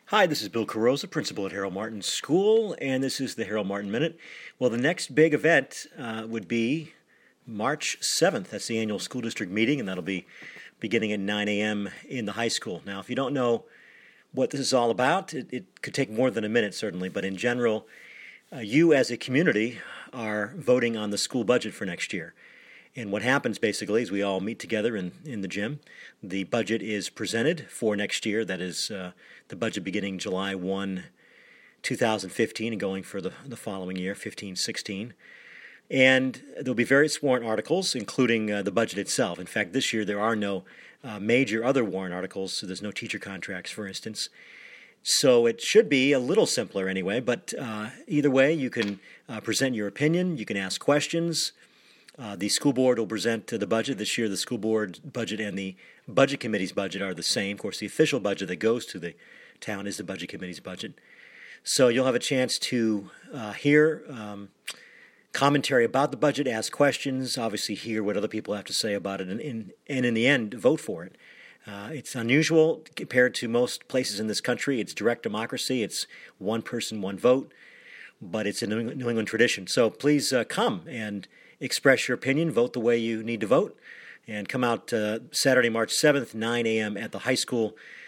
Hi, this is Bill Carosa, principal at Harold Martin School, and this is the Harold Martin Minute. Well, the next big event would be March 7th. That's the annual school district meeting, and that'll be beginning at 9 a.m. in the high school. Now, if you don't know what this is all about, it could take more than a minute, certainly, but in general, you as a community are voting on the school budget for next year. And what happens basically is we all meet together in the gym. The budget is presented for next year. That is the budget beginning July 1, 2015 and going for the following year, 15-16. And there'll be various warrant articles, including the budget itself. In fact, this year there are no major other warrant articles, so there's no teacher contracts, for instance. So it should be a little simpler anyway, but either way, you can present your opinion, you can ask questions. The school board will present the budget. This year, the school board budget and the budget committee's budget are the same. Of course, the official budget that goes to the town is the budget committee's budget. So you'll have a chance to hear commentary about the budget, ask questions, obviously hear what other people have to say about it, and in the end, vote for it. It's unusual compared to most places in this country. It's direct democracy. It's one person, one vote, but it's a New England tradition. So please come and express your opinion, vote the way you need to vote, and come out Saturday, March 7th, 9 a.m. at the high school